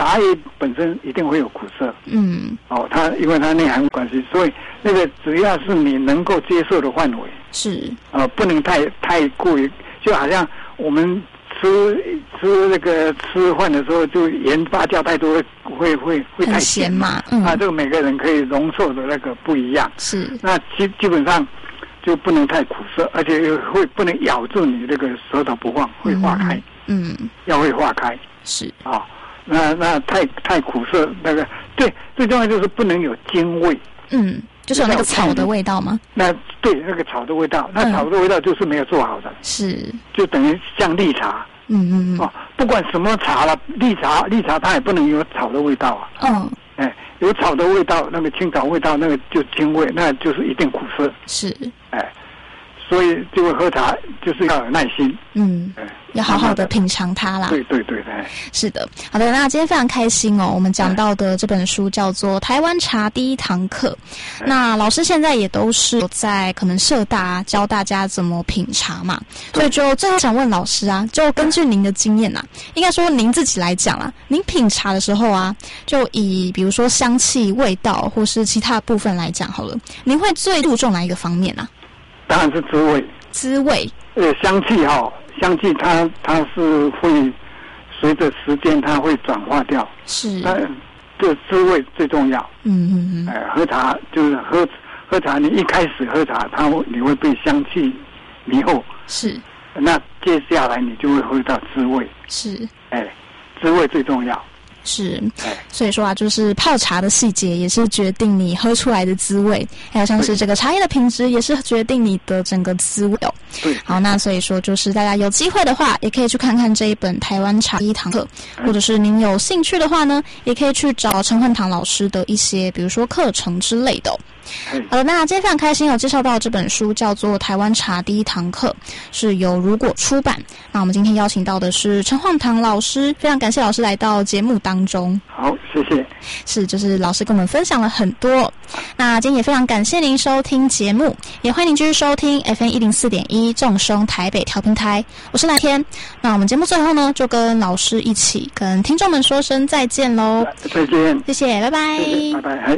茶叶本身一定会有苦涩， 嗯， 哦，它因为它内含关系，所以那个只要是你能够接受的范围， 是， 呃，不能太太过于，就好像我们吃吃那个吃饭的时候，就盐巴加太多会会会太咸嘛，嗯， 啊，这个每个人可以容受的那个不一样， 是， 那基基本上就不能太苦涩，而且又会不能咬住你那个舌头不放，会化开， 嗯， 要会化开， 是啊、哦，那那太太苦涩，那个对，最重要就是不能有精味， 嗯，就是有那个草的味道吗？ 那对，那个草的味道，那草的味道就是没有做好的， 是， 就等于像绿茶。 嗯嗯嗯， 哦，不管什么茶了，绿茶绿茶它也不能有草的味道啊。 嗯， 哎，有草的味道，那个青草味道，那个就精味，那就是一定苦涩。 是， 哎，所以这个喝茶就是要有耐心。 嗯，哎，要好好的品尝它啦。 对对对对， 是的。好的，那今天非常开心哦，我们讲到的这本书叫做《台湾茶第一堂课》。那老师现在也都是在可能社大教大家怎么品茶嘛，所以就最后想问老师啊，就根据您的经验啊，应该说您自己来讲啊，您品茶的时候啊，就以比如说香气、味道或是其他部分来讲好了，您会最注重哪一个方面啊？ 当然是滋味。 滋味。 呃，香气哈、哦，香气它它是会随着时间它会转化掉。 是。 那这滋味最重要。 嗯嗯嗯。 哎、呃，喝茶就是喝喝茶，你一开始喝茶，它会你会被香气迷惑。 是。 那接下来你就会喝到滋味。 是。 哎，滋味最重要。 是，所以说啊，就是泡茶的细节也是决定你喝出来的滋味，还有像是这个茶叶的品质也是决定你的整个滋味哦。 对， 好，那所以说就是大家有机会的话，也可以去看看这一本《台湾茶第一堂课》，或者是您有兴趣的话呢，也可以去找陈焕堂老师的一些，比如说课程之类的哦。好的，那今天非常开心有介绍到这本书叫做《台湾茶第一堂课》，是由如果出版。那我们今天邀请到的是陈焕堂老师，非常感谢老师来到节目当中。 好，谢谢。 是，就是老师跟我们分享了很多。那今天也非常感谢您收听节目，也欢迎您继续收听 F M 一零四点一正声台北调频台，我是蓝天。那我们节目最后呢，就跟老师一起跟听众们说声再见喽。 再见， 谢谢，拜拜， 谢谢拜拜。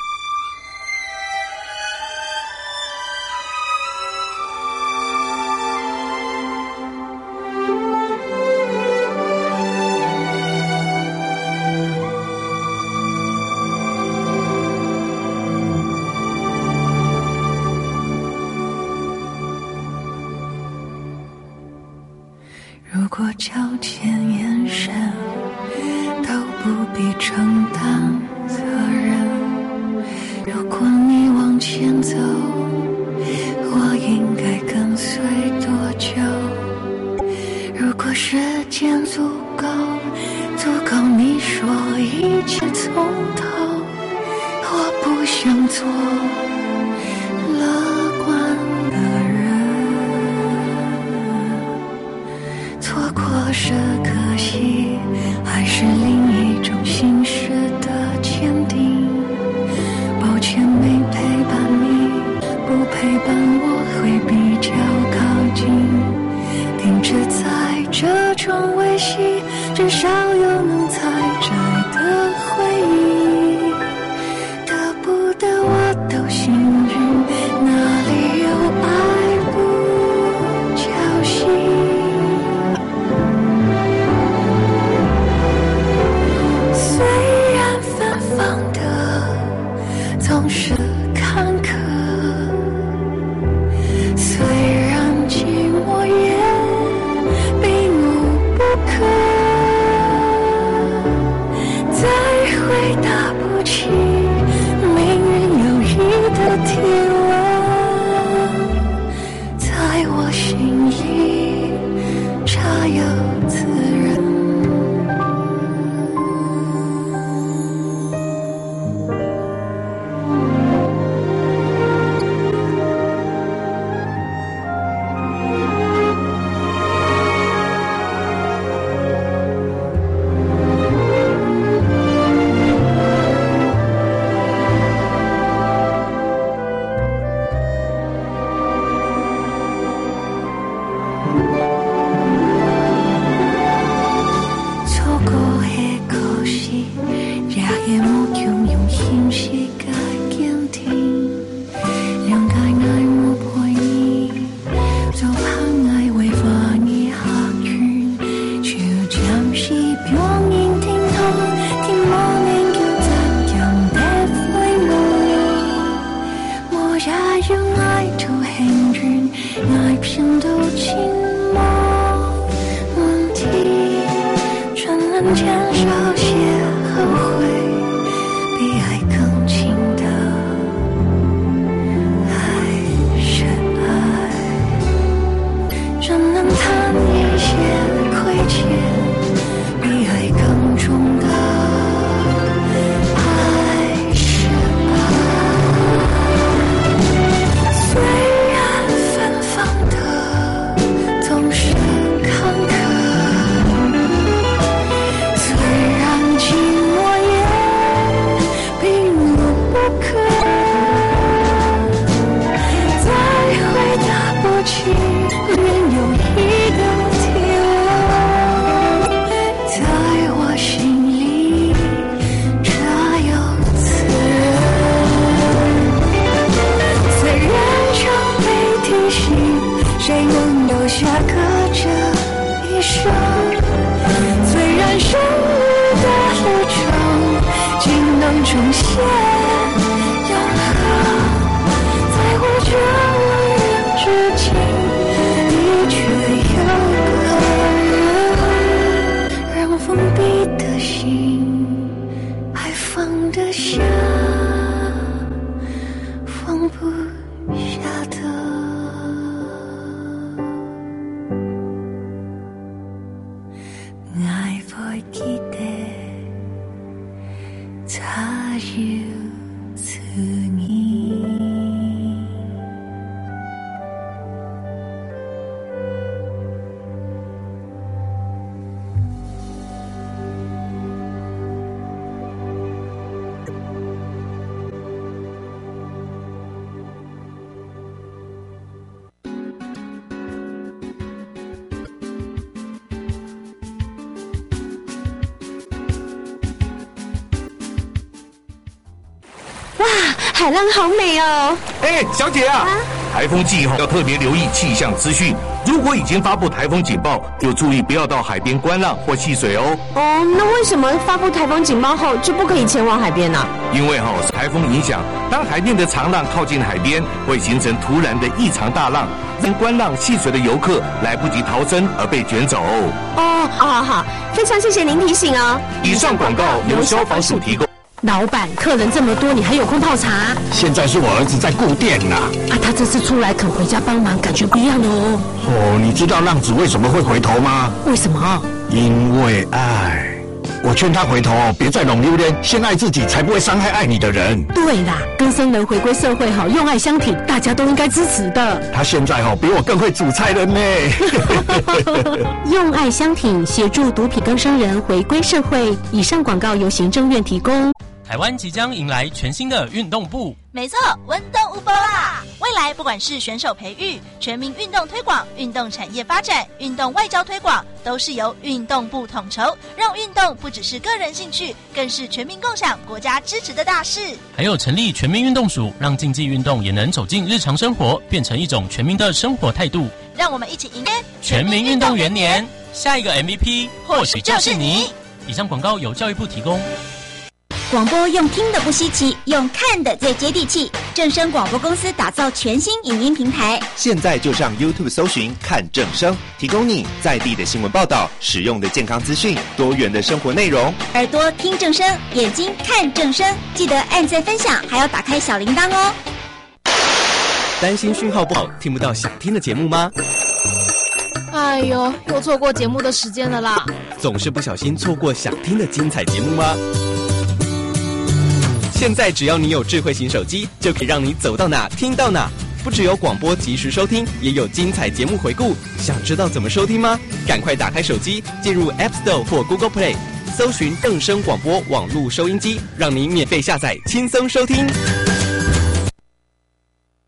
如果交浅眼神都不必承担责任，如果你往前走，我应该跟随多久？如果时间足够，足够你说一切从头，我不想做乐观的人，错过是可惜，还是另一种形式的坚定？抱歉没陪伴你，不陪伴我会比较靠近，停止在这种维系，至少有能采摘的回忆，得不得我都幸运，哪里有爱不侥幸？虽然芬芳的总是坎坷，虽然寂寞也并无不可，再回人减少些后悔，比爱更近的还是爱，真能谈一些亏欠，比爱更重的还是爱。虽然芬芳的总是坎坷，虽然寂寞也避无不可，再回答不起，愿有一个体温，在我心里这有刺。虽然常被提醒，谁能留下隔着一生，虽然生日的旅程竟能重现永恒，在乎着无人之境，的确有个人，让封闭的心还放得下，放不下的。愛會記得，它要刺你。 海浪好美哦！ 哎，小姐啊，啊台风季后要特别留意气象资讯。如果已经发布台风警报，就注意不要到海边观浪或戏水哦。 哦，那为什么发布台风警报后就不可以前往海边呢、啊？ 因为哈、哦，台风影响，当海面的长浪靠近海边，会形成突然的异常大浪，让观浪戏水的游客来不及逃生而被卷走。 哦，好好好，非常谢谢您提醒哦。 以上广告由消防署提供。 老板，客人这么多，你还有空泡茶？ 现在是我儿子在顾店呐。 啊，他这次出来肯回家帮忙，感觉不一样的哦。 哦，你知道浪子为什么会回头吗？ 为什么？ 因为爱。我劝他回头，别再弄榴莲，先爱自己，才不会伤害爱你的人。 对啦，更生人回归社会好，用爱相挺，大家都应该支持的。 他现在哦，比我更会煮菜了呢。 用爱相挺，协助毒品更生人回归社会。以上广告由行政院提供。 台湾即将迎来全新的运动部， 没错，温动乌波啦！未来不管是选手培育、全民运动推广、运动产业发展、运动外交推广，都是由运动部统筹，让运动不只是个人兴趣，更是全民共享、国家支持的大事。 还有成立全民运动署，让竞技运动也能走进日常生活，变成一种全民的生活态度。 让我们一起迎接全民运动元年，下一个 M V P 或许就是你。以上广告由教育部提供。 广播用听的不稀奇，用看的最接地气。正声广播公司打造全新影音平台， 现在就上 YouTube 搜寻看正声，提供你在地的新闻报道、实用的健康资讯、多元的生活内容。 耳朵听正声，眼睛看正声，记得按赞分享，还要打开小铃铛哦。 担心讯号不好，听不到想听的节目吗？ 哎呦，又错过节目的时间了啦！ 总是不小心错过想听的精彩节目吗？现在只要你有智慧型手机，就可以让你走到哪听到哪。不只有广播及时收听，也有精彩节目回顾。想知道怎么收听吗？赶快打开手机，进入 App Store 或 Google Play， 搜寻正声广播网络收音机，让您免费下载，轻松收听。